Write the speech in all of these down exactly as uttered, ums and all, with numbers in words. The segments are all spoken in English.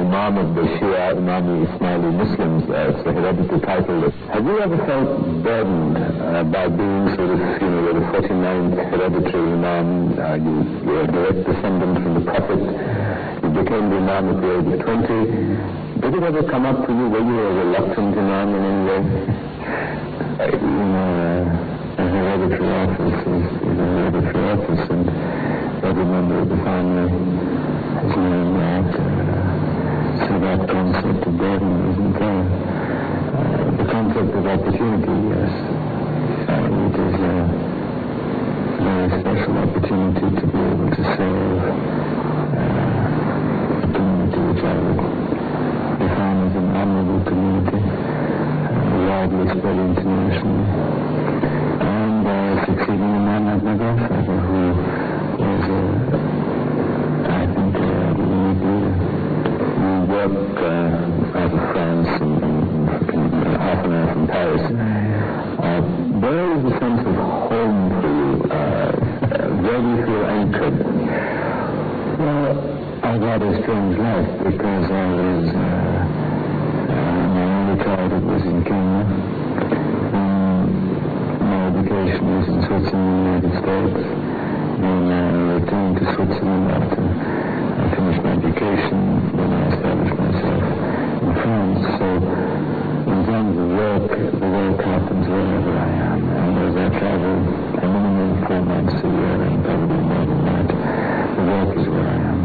Imam of the Shia Imami Ismaili Muslims. Uh, it's a hereditary title. Have you ever felt burdened uh, by being sort of, you know, the forty-ninth hereditary Imam? Uh, you, you're a direct descendant from the Prophet. You became the Imam at the age of twenty. Did it ever come up to you where you were a reluctant Imam in any way? Uh, you know, uh, a hereditary office is, is a hereditary office, and every member of the family has known that. Uh, so that concept of burden isn't there. Uh, the concept of opportunity, yes. Uh, it is a very special opportunity to be able to serve uh, a community which I would define as an admirable community, uh, widely spread internationally, and uh, succeeding in a man like my grandfather, who was a, I think, a unique leader. We work uh, out of France and, and, and half an hour from Paris. Uh, where is the sense of home for you? Uh, where do you feel anchored? Well, I've had a strange life because I was, uh, uh, my only childhood was in Kenya. Um, my education was in Switzerland, the United States. Then I returned to Switzerland after I finished my education. Then I established myself in France. So, in terms of work, the work happens wherever I am. And as I travel a minimum four months a year, and probably more than that, the work is where I am.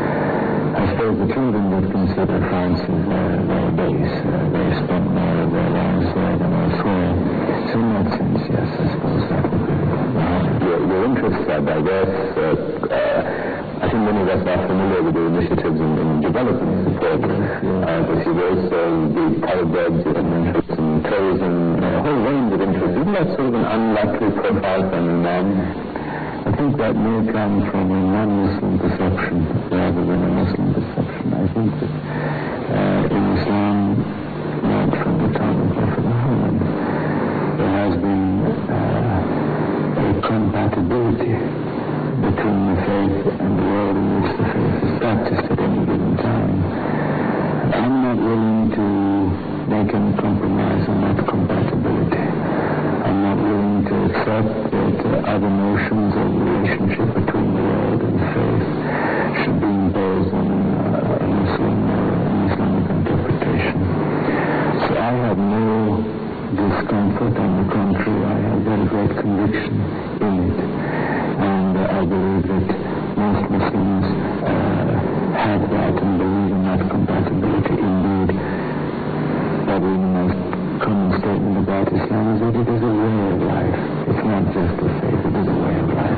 I suppose the children would consider France as their, their base. Uh, they spent more of their lives there than elsewhere. So in that sense, yes, I suppose that would be. Uh, your, your interests are diverse. Uh, uh, I think many of us are familiar with the initiatives in, in development support. Uh, but you've also the Taliban, you have an interest in tourism, a whole range of interests. Isn't that sort of an unlikely profile for an Imam? I think that may come from a non-Muslim perception rather than a Muslim perception. I think that uh, in Islam, not from the time of Prophet Muhammad, there has been uh, a compatibility between the faith and the world in which the faith is practiced at any given time. I'm not willing to make any compromise on that compatibility. I'm not willing to accept that uh, other notions of relationship between the world and faith should be imposed on uh, a Muslim or an Islamic interpretation. So I have no discomfort. On the contrary, I have very great conviction in it. And uh, I believe that most Muslims uh, have that and believe in that compatibility. Indeed, probably the most common statement about Islam is that it is a way of life. It's not just a faith, it is a way of life.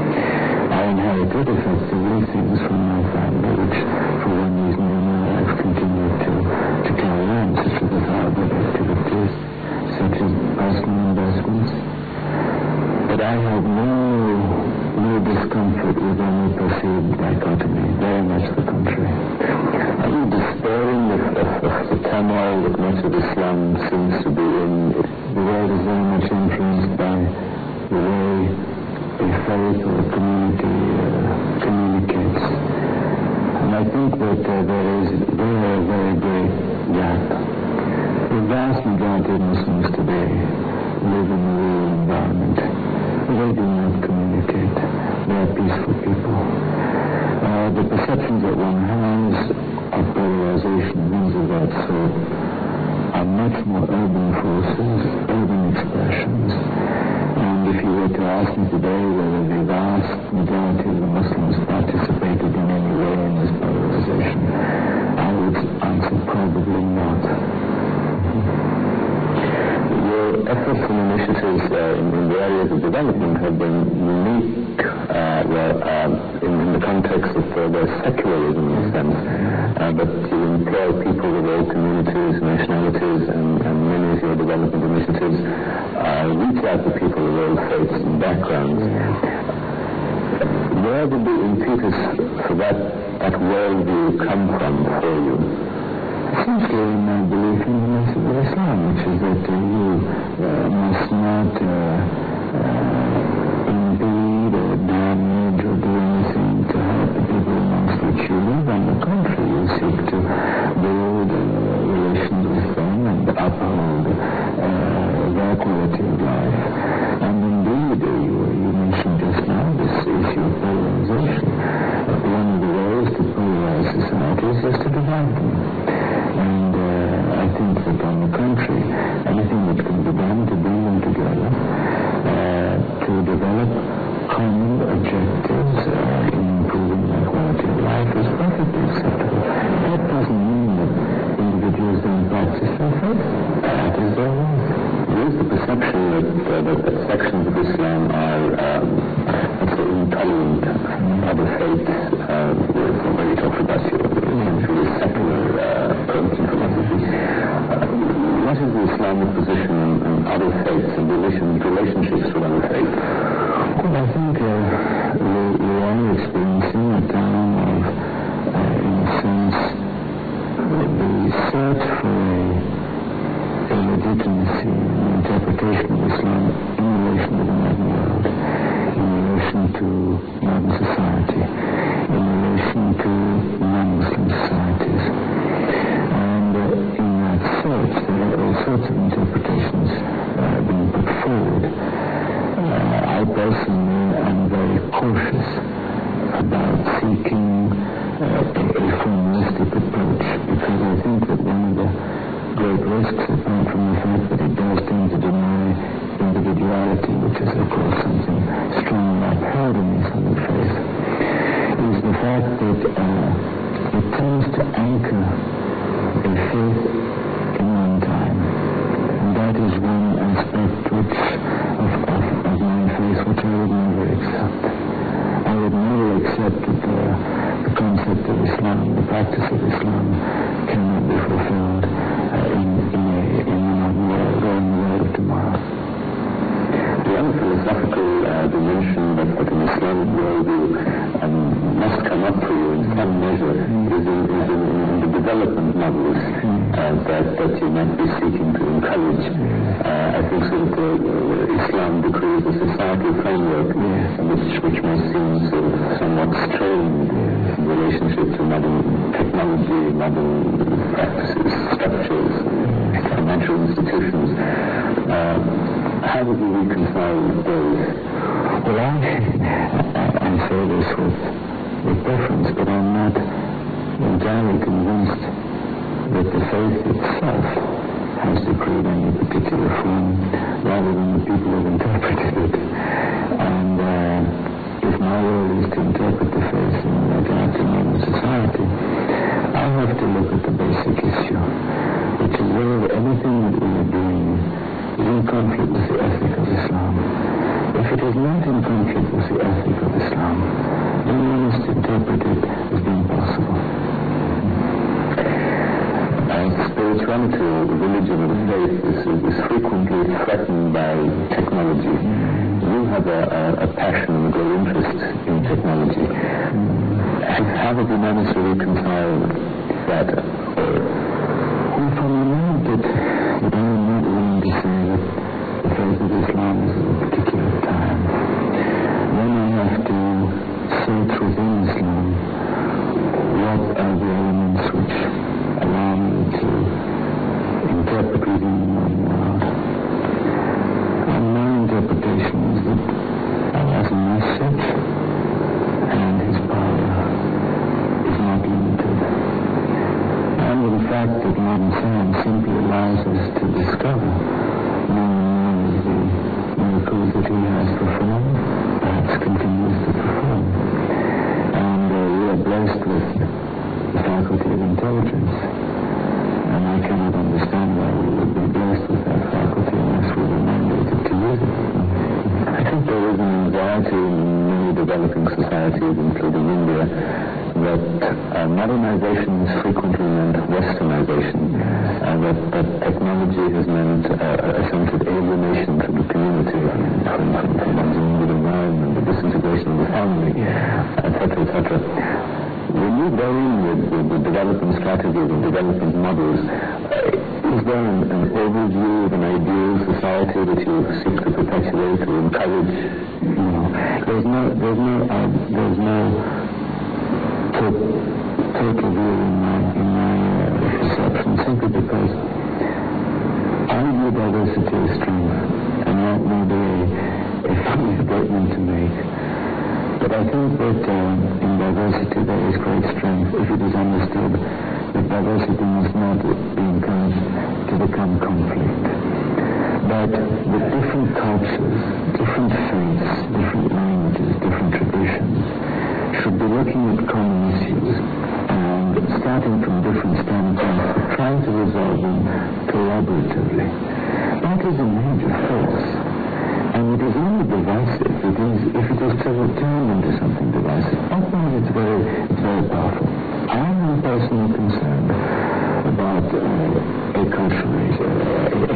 I inherited effectively things from my family which, for one reason or another, I've continued to, to carry on, such as the father activities, such as personal investments. But I have no, no discomfort with any perceived dichotomy, very much the contrary. Are you despairing of, of, of the turmoil that much of Islam seems to be in? The world is very much influenced by the way a faith or a community uh, communicates. And I think that uh, there is there a very great gap. The vast majority of Muslims today live in a rural environment. They do not communicate. They are peaceful people. Uh, the perceptions that one has of polarization, things of that sort, are much more urban forces, urban expressions. And if you were to ask me today whether the vast majority of the Muslims participated in any way in this polarization, I would answer probably not. Your efforts and initiatives uh, in, in the areas of development have been unique, uh, well, um, in, in the context of uh, their secularism in a sense, uh, but you employ people of all communities, nationalities, and, and many of your development initiatives uh, reach out to people of all faiths and backgrounds. Where did the impetus for that, that worldview come from for you? Essentially, in my belief in the message of Islam, which is that uh, you uh, must not uh, uh, impede or damage or do anything to help the people amongst which you live. On the contrary, you seek to other faiths and relation, relationships with other faiths? Well, I think uh, we, we are experiencing a time of, uh, in a sense, the search for a, a legitimacy and interpretation of Islam in relation to the modern world, in relation to modern society, in relation to non-Muslim societies. And uh, in that search, there are all sorts of interpretations uh, being put forward. Uh, I personally am very cautious about seeking uh, a, a formalistic approach, because I think that one of the great risks, apart from the fact that it does tend to deny individuality, which is of course something strongly upheld in the Islamic faith, is the fact that uh, it tends to anchor a faith in one time. And that is one aspect which of, of, of my faith which I would never accept. I would never accept that the, the concept of Islam, the practice of Islam, cannot be fulfilled uh, in, in, a, in the modern world or in the world of tomorrow. The other philosophical uh, dimension that, that an Islamic worldview um, must come up for you in some measure mm. is, in, is in, in the development models mm. uh, that, that you might be seeking to encourage. Mm. Uh, I think sort of the, uh, Islam decrees a societal framework yes. which, which may seem sort of somewhat strained yes. in relationship to modern technology, modern practices, structures, mm. financial institutions. Uh, How would you reconcile those? Well, I, I, I say this with, with preference, but I'm not entirely convinced that the faith itself has decreed any particular form, rather than the people have interpreted it. And uh, if my role is to interpret the faith in regard to modern society, I have to look at the basic issue, which is whether anything that we are doing is in conflict with the ethic of Islam. If it is not in conflict with the ethic of Islam, then we must interpret it as being possible. Uh, spirituality or religion or faith is, is frequently threatened by technology. Mm. You have a, a, a passion and a great interest in technology. Mm. How would you manage to reconcile that? Well, from the moment that, that I am not willing to say that the faith of Islam is at a particular time, then I have to search within Islam what are the elements which allow me to interpret within the modern world. And my interpretation is that Allah's message and His power is not limited. And in fact that modern science simply allows us to discover more and more of the miracles that He has performed, perhaps continues to perform. And uh, we are blessed with the faculty of intelligence. And I cannot understand why we would be blessed with that faculty unless we were mandated to use it. I think there is an anxiety in many developing societies, including India, that uh, modernization is frequently meant westernization, and that, that technology has meant uh, a sense of alienation from the community, from, from, from one's immediate environment, the disintegration of the family, et cetera, et cetera. When you go in with, with the development strategies and development models, uh, is there an, an overview of an ideal society that you seek to perpetuate or encourage? No, there's no, there's no, uh, there's no total view in my, in my uh, perception, simply because I view diversity as strength, and that may be a, a funny statement to make. But I think that um, in diversity there is great strength if it is understood that diversity must not be encouraged to become conflict. But the different cultures, different faiths, different languages, different traditions should be looking at common issues and starting from different standpoints, trying to resolve them collaboratively. That is a major force. And it is only divisive it is, if it is turned into something divisive. I think it's very, it's very powerful. I am personally concerned about uh, a culture, a, a, a loss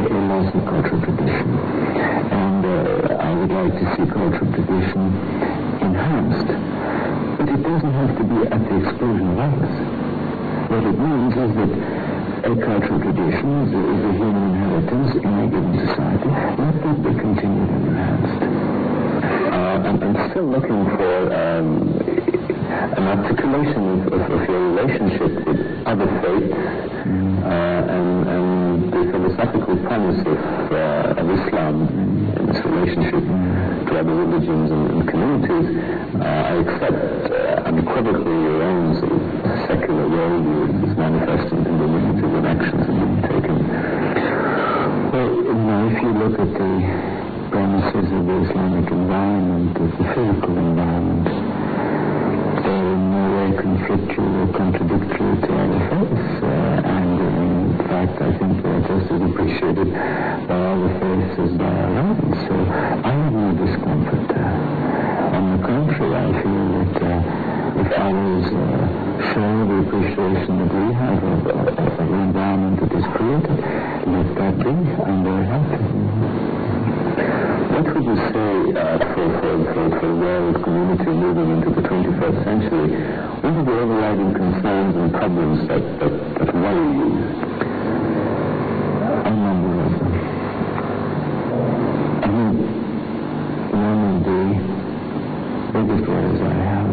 see cultural tradition. And uh, I would like to see cultural tradition enhanced. But it doesn't have to be at the exclusion of others. What it means is that a cultural tradition is a, is a human inheritance in a given society. Let that be continued and enhanced. Uh, I'm, I'm still looking for um, an articulation of, of, of your relationship with other faiths mm. uh, and, and the philosophical premise of, uh, of Islam mm. and its relationship mm. to other religions and, and communities. Uh, I accept uh, unequivocally your own sort of secular worldview is manifested in the initiatives and actions that you've taken. Well, you know, if you look at the premises of the Islamic environment, of the physical environment, they're in no way conflictual or contradictory to other faiths. Uh, and in fact, I think they're just as appreciated by other faiths as by our own. So I have no discomfort there. On the contrary, I feel that uh, if others uh, show the appreciation that we have of, of, of the environment that is created, let that be. I'm very happy. What would you say uh, for, for, for, for the world community moving into the twenty-first century? What are the overriding concerns and problems that, that, that worry you? A number of them. I mean, one of the biggest worries I have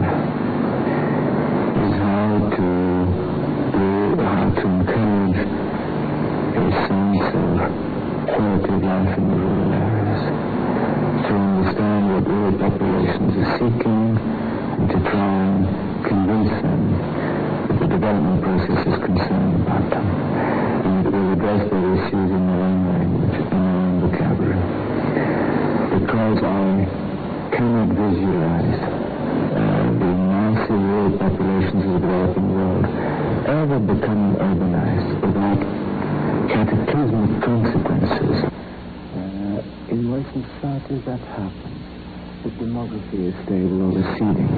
is how to do, how to encourage a sense of quality of life in the rural areas, to understand what rural populations are seeking, and to try and convince them that the development process is concerned about them, and that we'll address their issues in their own language, in their own vocabulary. Because I cannot visualize uh, the massive rural populations of the developing world ever becoming urbanized without cataclysmic consequences. Uh, in Western societies that happens. The demography is stable or receding.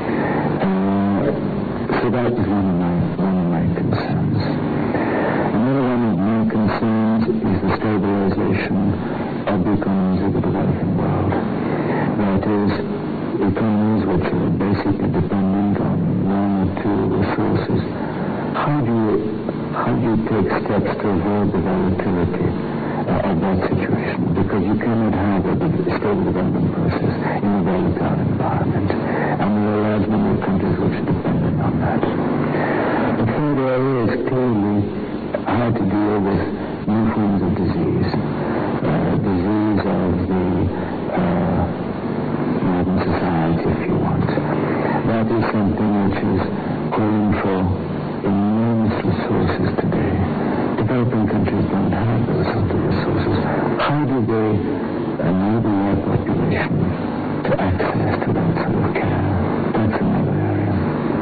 Uh, so that is one of my one of my concerns. Another one of my concerns is the stabilization of the economies of the developing world. That is, economies which are basically dependent on one or two resources. How do you how do you take steps to avoid the volatility uh, of that situation? Because you cannot have a stable development process in a volatile environment, and there are a large number of countries which are dependent on that. The third area is clearly how to deal with new forms of disease, uh, disease of the uh, modern society, if you want. That is something which is calling for enormous resources today. Developing countries don't have those sort of resources. How do they enable their population to access to that sort of care? That's another area.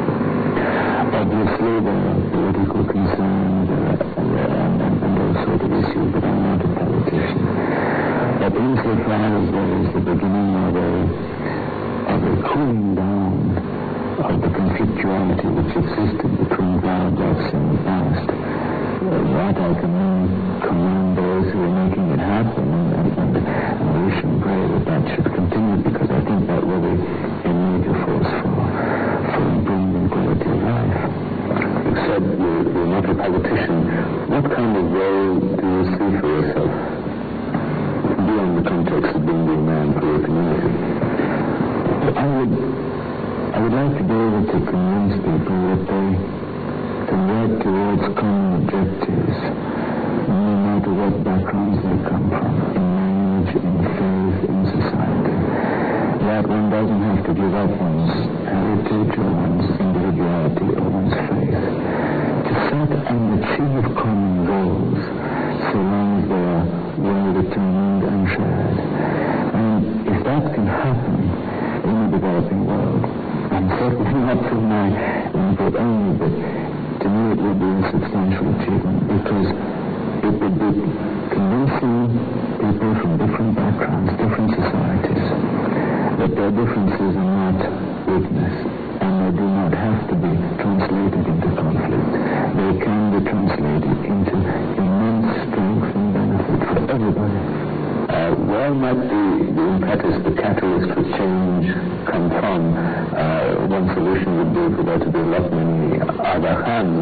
Obviously, there are political concerns uh, and, and, and those sort of issues, but I'm not a politician. But insofar as there is the beginning of a, of a cooling down of the conflictuality which existed between paradox in the past, uh, that I can commend those who are making it happen, and, and, and we should pray that that should continue, because I think that will be a major force for, for improving quality of life. You said you're, you're not a politician. What kind of role do you see for yourself beyond the context of being a man for your community? I would I would like to be able to convince people that they can work towards common objectives, no matter what backgrounds they come from, in language, in faith, in society. That one doesn't have to give up one's heritage or one's individuality or one's faith. To set and achieve common goals, so long as they are well-determined and shared. And if that can happen in the developing world, and certainly not through my input only, but to me it would be a substantial achievement, because it would be convincing people from different backgrounds, different societies, that their differences are not weakness, and they do not have to be translated into conflict. They can be translated into immense strength and benefit for everybody. where might the, the impetus, the catalyst for change come from? Uh, one solution would be for there to develop many Aga Khans.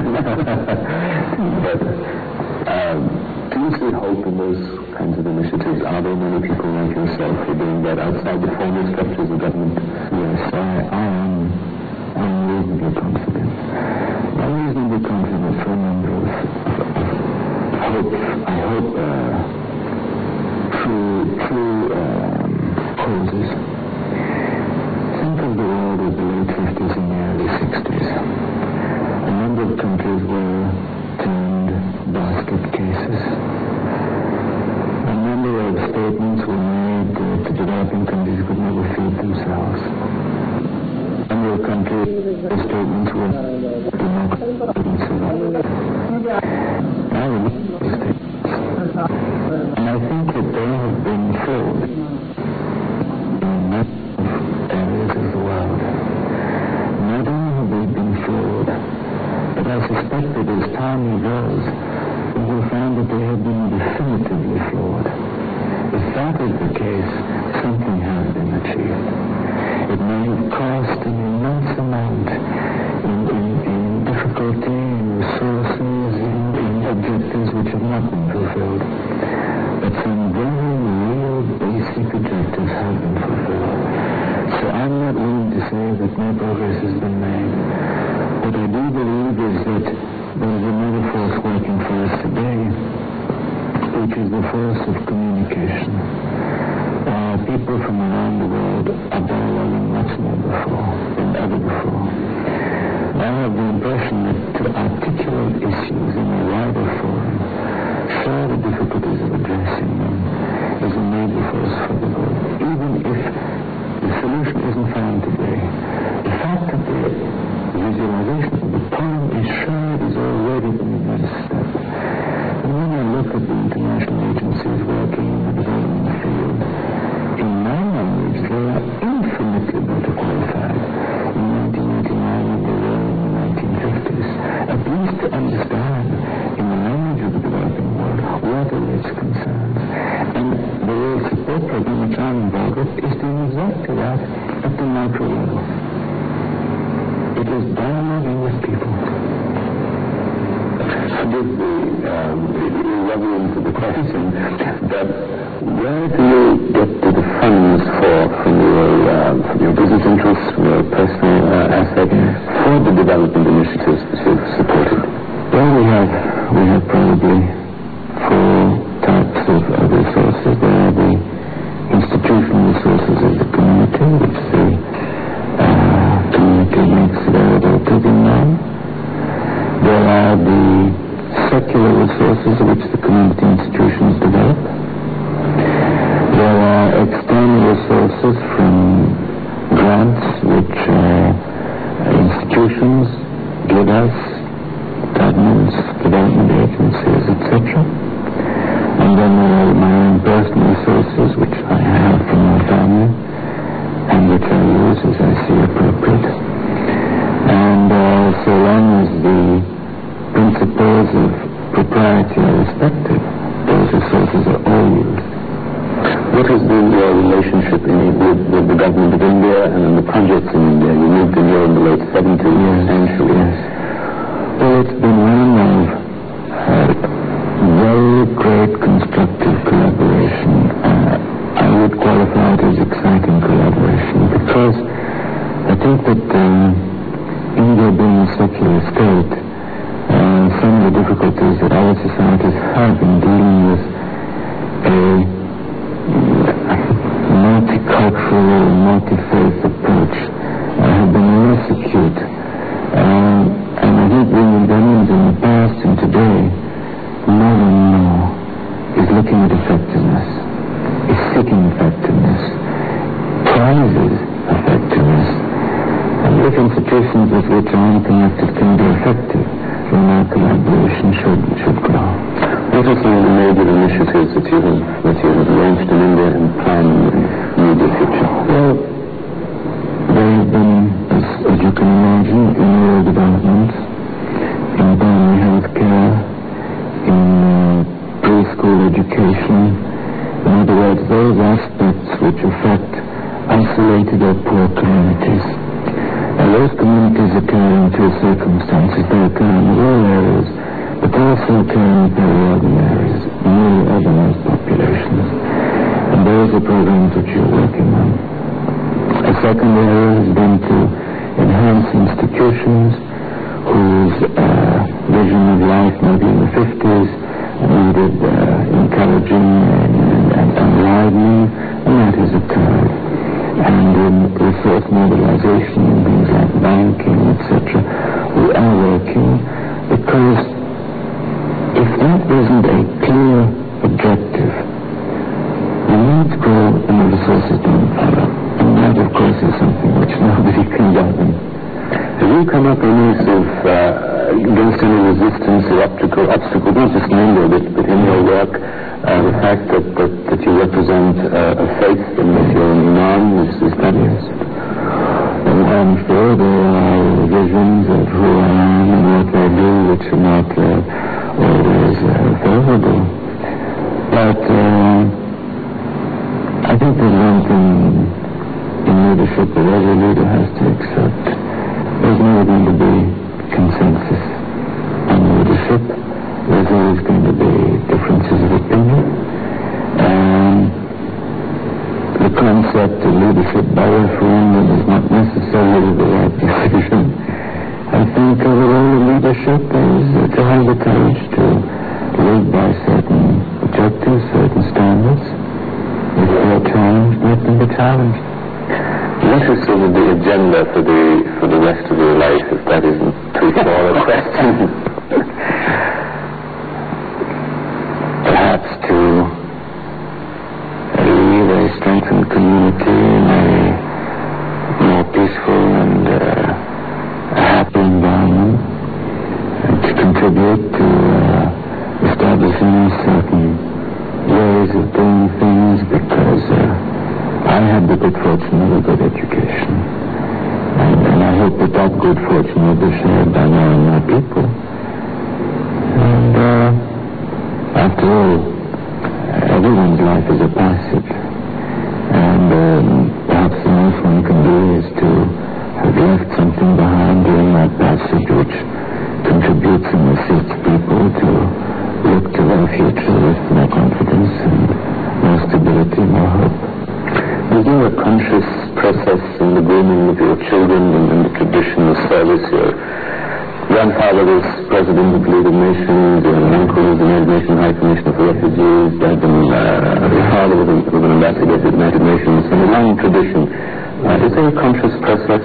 But um, do you see hope in those kinds of initiatives? Are there many people like yourself who are doing that outside the formal structures of government? Yes, I, I am I'm reasonably confident. I'm reasonably confident for a number of, of hope. I hope uh, through, through um, causes. Think of the world of the late fifties and the early sixties. A number of countries were turned basket cases. A number of statements were made uh, to developing countries could never feed themselves. A number of countries, the statements were democratic and civil. I remember those statements. And I think that they have been filled in many areas of the world. Not only have they been filled, but I suspect that as time goes, we will find that they have been definitively flawed. If that is the case, something has been achieved. It may have cost an immense amount in, in, in difficulty, in resources, in, in objectives which have not been fulfilled. But some very real basic objectives have been fulfilled. So I'm not willing to say that no progress has been made. What I do believe is that there is another force working for us today, which is the force of communication. Uh, people from around the world are dialoguing much more before than ever before. I have the impression that to articulate issues in a wider forum, share the difficulties of addressing them, is a major force for the good. Even if the solution isn't found today, the fact that the visualization of the problem is shared is already an immense step. And when I look at the international agencies working in the development field, in my knowledge, they are infinitely better qualified in nineteen eighty-nine than they were in the nineteen fifties, at least to understand, in the language of the developing world, what are its concerns. And the World Support Program, which I'm involved with, is doing exactly that at the micro level. It is dialoguing with people. Forgive the um, irreverence of the question, but where do you get the funds for, from your, uh, from your business interests, from your personal uh, asset, for the development initiatives that you've supported? Well, we have, we have probably four types of, of resources. There are the institutional resources of the community, which the uh, community makes available to them now. There are the secular resources which the community institutions develop. There are external resources from grants which uh, institutions give us, governments, development agencies, et cetera. And then there are my own personal resources which I have from my family and which I use as I see appropriate. And uh, so long as the principles of propriety are respected, those resources are all used. What has been your relationship in, with, with the government of India and in the projects in India? You moved in here in the late seventies, yes, essentially. Yes. Well, it's been one of uh, very great constructive collaboration. Uh, I would qualify it as exciting collaboration because I think that um, India being a secular state, uh, some of the difficulties that our societies have in dealing with a multicultural, multi-faith approach uh, have been less acute. Uh, and I think the Indians in the past and today, more and more, is looking at effectiveness, is seeking effectiveness, prizes effectiveness. And if institutions with which I am connected can be effective, then our collaboration should, should grow. What are some of the major initiatives that you have, that you have launched in India and plan in the immediate future? Well, there have been, as, as you can imagine, in rural development, in primary health care, in uh, preschool education. In other words, those to their poor communities. Now, those communities occur in two circumstances. They occur in rural areas, but they also occur in very urban areas, newly urbanized populations. And those are programs which you're working on. A second area has been to enhance institutions whose uh, vision of life, maybe in the fifties, needed uh, encouraging and, and, and widening, and that has occurred. And in resource mobilization and things like banking, et cetera, we are working because if that isn't a clear objective, the needs grow and the resources don't follow. And that, of course, is something which nobody can govern. Have you come up any sort of, uh, against any resistance or obstacle, obstacle, not just India, but, but in your work, uh, the fact that, that, that you represent uh, a faith and that you're an imam, is, is that yes? And I'm sure there are visions of who I am and what I do which are not uh, always uh, favorable. But uh, I think there's one thing in leadership that every leader has to accept. There's never going to be consensus on leadership. There's always going to be differences of opinion. And the concept of leadership by referendum is not necessarily the right decision. I think the role of leadership is to have the courage to live by certain objectives, certain standards. If they're challenged, let them be challenged. What is sort of the agenda for the for the rest of your life, if that isn't too far a question? Perhaps to lead a strengthened community in a more peaceful and uh, a happy environment, and to contribute to uh, establishing certain ways of doing things, because uh, I had the good fortune of a good education, and, and I hope that that good fortune will be shared by more and more people. And uh, after all, everyone's life is a passage, and um, perhaps the most one can do is to have left something behind during that passage which contributes and assists people to look to their future with more confidence and more stability, more hope. Is there a conscious process in the grooming of your children and in the tradition of service? Your grandfather was president of the League of Nations, your uncle was the United Nations High Commissioner for Refugees, your uh, father was, was an ambassador to the United Nations, and a long tradition. Uh, is there a conscious process?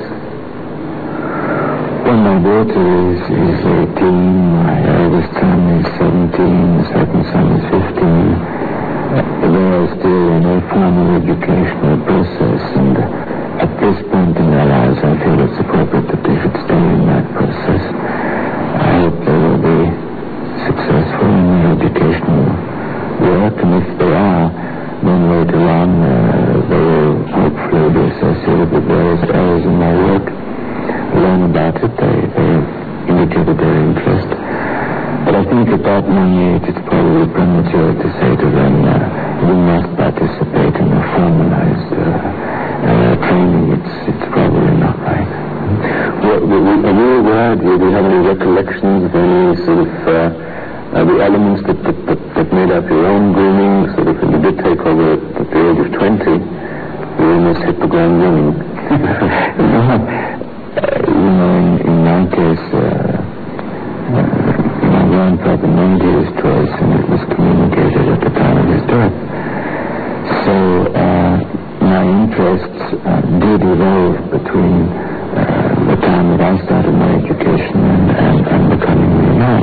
Well, my daughter is, is eighteen, my eldest son is seventeen, the second son is fifteen. They are still in a formal educational process, and at this point in their lives I feel it's appropriate that they should stay in that process. I hope they will be successful in their educational work, and if they are, then later on uh, they will hopefully be associated with various areas in my work, learn about it. They, they have indicated their interest. But I think at that young age it's probably premature to say to them, uh, you must participate in a formalized uh, uh, training. It's it's probably not right. Well, are you aware, do you have any recollections of any sort of uh, uh, the elements that, that, that, that made up your own grooming? Sort of, when you did take over at the age of twenty, you almost hit the ground running. no, uh, you know, in, in my case, uh, uh, my grandfather made his choice, and it was communicated at the time of his death. So uh, my interests uh, did evolve between uh, the time that I started my education and, and, and becoming an imam.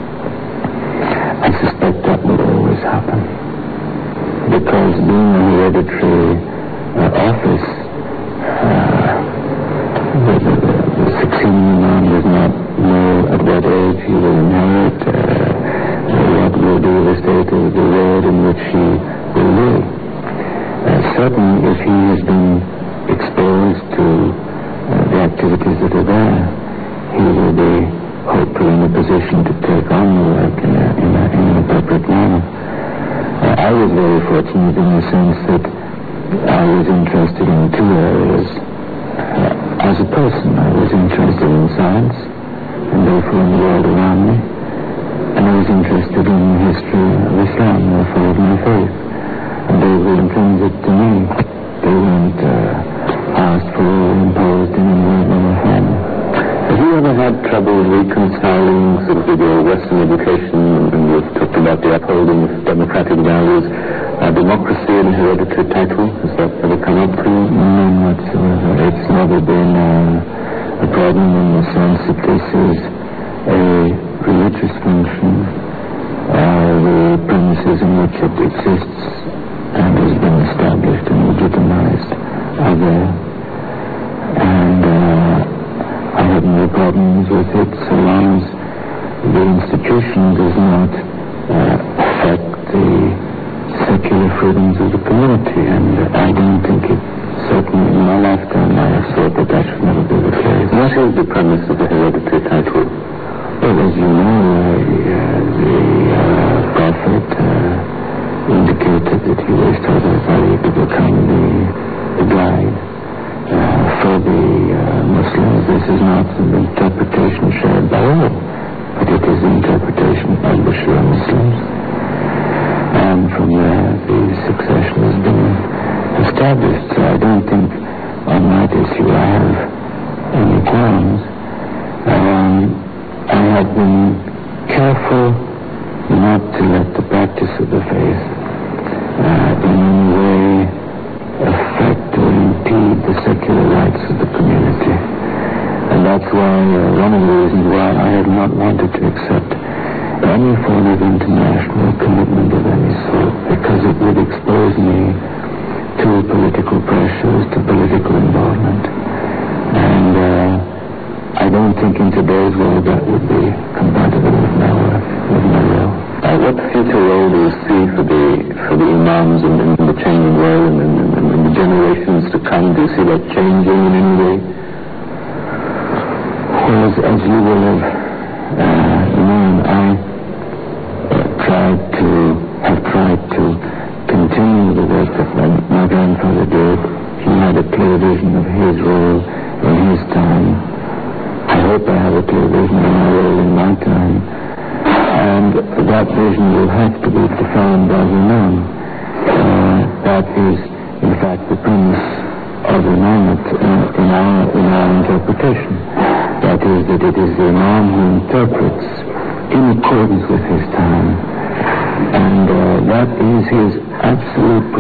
I suspect that will always happen, because being a hereditary uh, office, uh, the, the, the succeeding imam does not know at what age he will inherit, uh, what will be the state of the world in which he will live. Uh, certainly, if he has been exposed to uh, the activities that are there, he will be hopefully in a position to take on the work in, a, in, a, in an appropriate manner. Uh, I was very fortunate in the sense that I was interested in two areas. Uh, as a person, I was interested in science, and therefore in the world around me. And I was interested in the history of Islam, therefore of my faith. And they were intrinsic to me. They weren't uh, asked for or imposed in any way by my family. Have you ever had trouble reconciling sort of with your Western education, and you've talked about the upholding of democratic values, uh, democracy and hereditary title? Has that ever come up for you? None whatsoever. It's never been uh, a problem in the sense that this is a religious function, uh, the premises in which it exists and has been established and legitimized are there. And uh, I have no problems with it so long as the institution does not uh, affect the secular freedoms of the community. And uh, I don't think it, certainly in my lifetime, I have thought that that should never be the case. What is the premise of the hereditary title? Well, as you know, uh, the uh, Prophet uh, indicated that he wished Hazrat Ali to become the, the guide uh, for the uh, Muslims. This is not the interpretation shared by all, but it is the interpretation of the Shia Muslims. And from there, the succession has been established. So I don't think on that issue I have any grounds. Um, I have been careful not to let the practice of the faith uh, in any way affect or impede the secular rights of the community. And that's why, uh, one of the reasons why I have not wanted to accept any form of international commitment of any sort, because it would expose me to political pressures, to political involvement. And uh, I don't think in today's world that would be compatible with my work, with my will. Uh, what future role do you see for the for the imams in, in the changing world and in, in, in the generations to come? Do you see that changing in any way? Well, as, as you will have uh, known, I uh, tried to have tried to continue the work that my, my grandfather did. He had a clear vision of his role in his time. I hope I have a clear vision of my role in my time, and that vision will have to be defined by the Imam. Uh, that is, in fact, the premise of Imamate uh, in, our, in our interpretation. That is, that it is the Imam who interprets in accordance with his time, and uh, that is his absolute